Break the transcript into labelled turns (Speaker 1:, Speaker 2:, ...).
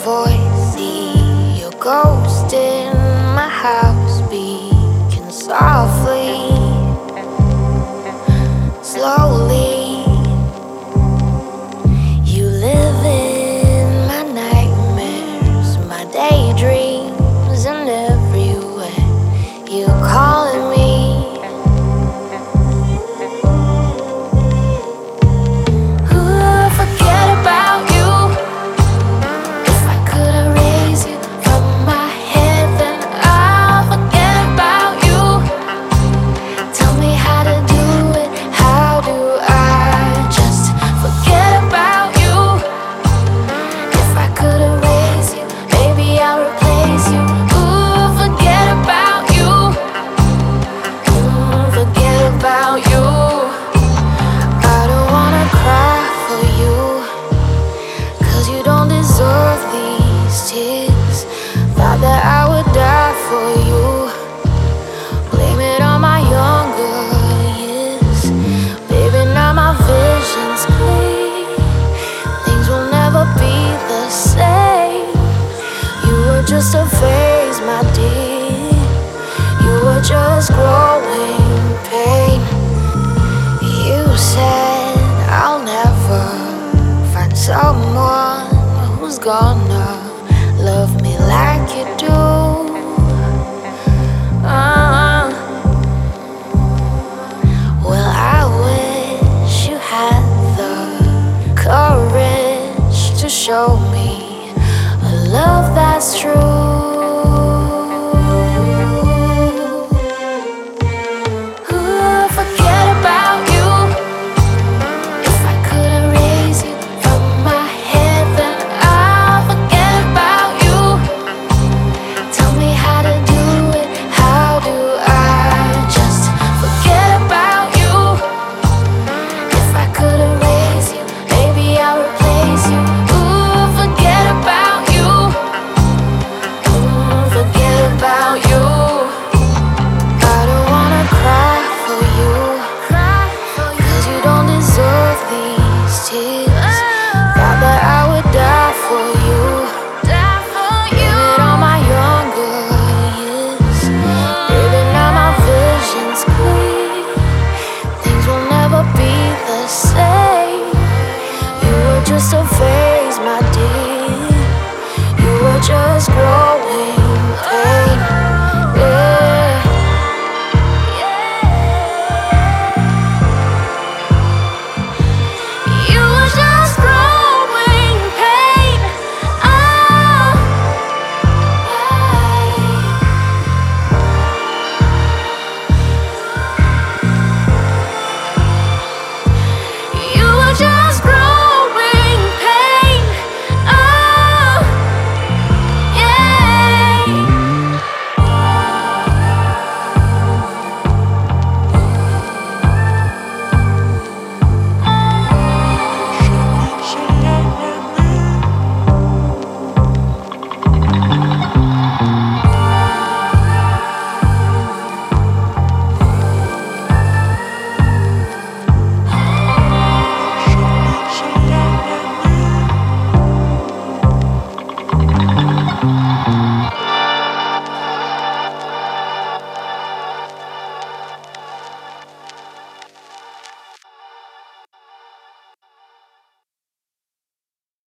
Speaker 1: voice, see your ghost in my house, speaking softly, slowly. You live in my nightmares, my daydreams, and everywhere you calling me. Thought that I would die for you. Blame it on my younger years. Baby, now my vision's clear. Things will never be the same. You were just a phase, my dear. You were just growing pain. You said I'll never find someone who's gonna love me like you do. Well, I wish you had the courage to show me a love that's true.